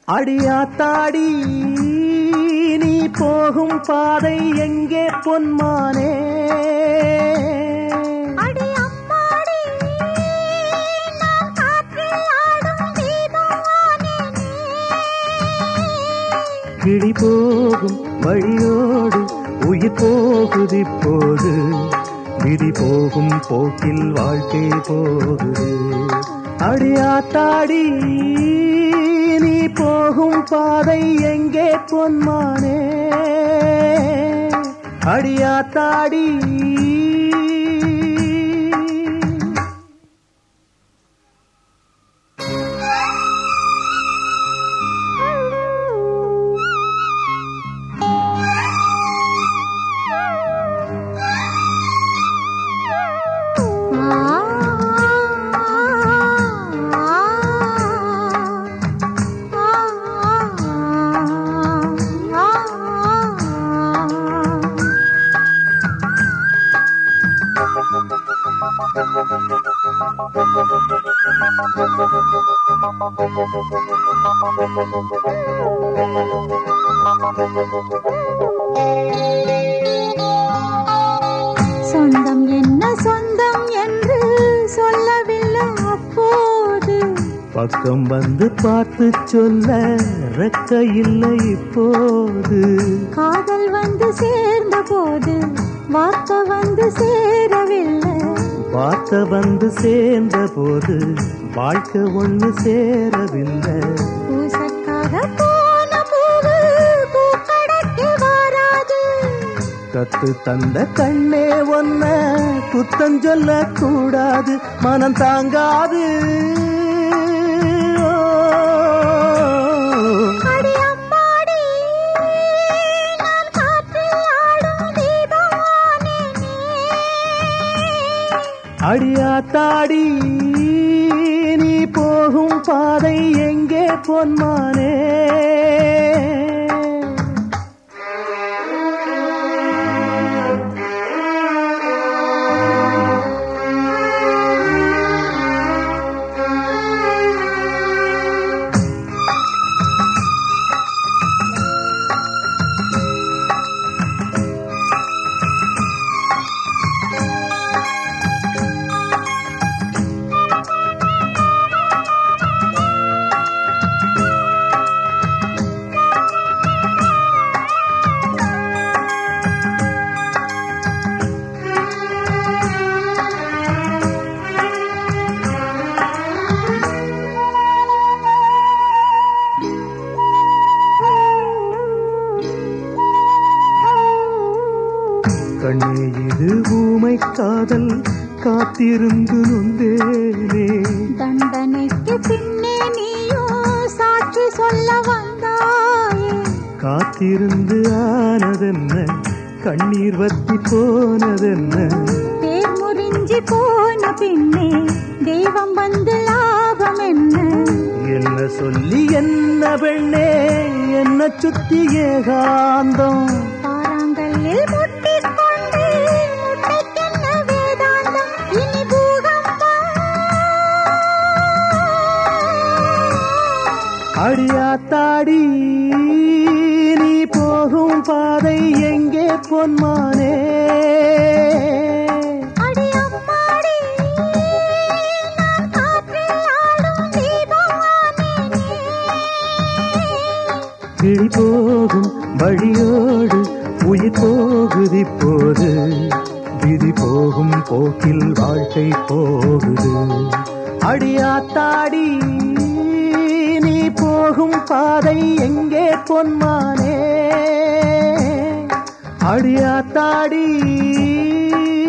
அடியாத்தாடி நீ போகும் பாதை எங்கே பொன்மானே? கிளி போகும் வழியோடு உயிர் போகுது இப்போது, விதி போகும் போக்கில் வாழ்க்கை போகுது. அடியாத்தாடி நீ போகும் பாதை எங்கே பொன்மானே? அடியாத்தாடி சொந்தம் என்ன சொந்தம் என்று சொல்லவில்லை அப்போது, பக்கம் வந்து பார்த்து சொல்ல ரெக்க இல்லை இப்போது. காதல் வந்து சேர்ந்த போது வார்த்தை வந்து சேரவில்லை, வார்த்தை வந்து சேர்ந்த போது வாழ்க்கை ஒண்ணு சேரவில்லை. பூசக்காக போன பூவு பூக்கடைக்கு வராது, கத்து தந்த கண்ணே ஒன்ன குத்தம் சொல்ல கூடாது, மனம் தாங்காது. அடியாத்தாடி நீ போகும் பாதை எங்கே பொன்மானே? கண்ணே இது ஊமை காதல் காத்திருந்து நொந்தேனே, தண்டனைக்கு பின்னே நீயோ சாட்சி சொல்ல வந்தாயே. காத்திருந்து ஆனதென்ன, கண்ணீர் வத்தி போனதென்ன, பேர் முறிஞ்சி போன பின்னே தெய்வம் வந்து லாபம் என்ன? என்ன சொல்லி என்ன பெண்ணே என்ன சுத்தி ஏகாந்தம், பாறாங்கல்லில் முட்டிக்கொண்டு முட்டைக்கென்ன வேதாந்தம், இனி பூகம்பம். அடியாத்தாடி நீ போகும் பாதை எங்கே பொன்மானே? கிளி போகும் வழியோடு உயிர் போகுது இப்போது, விதி போகும் போக்கில் வாழ்க்கை போகுது. அடியாத்தாடி நீ போகும் பாதை எங்கே பொன்மானே? அடியாத்தாடி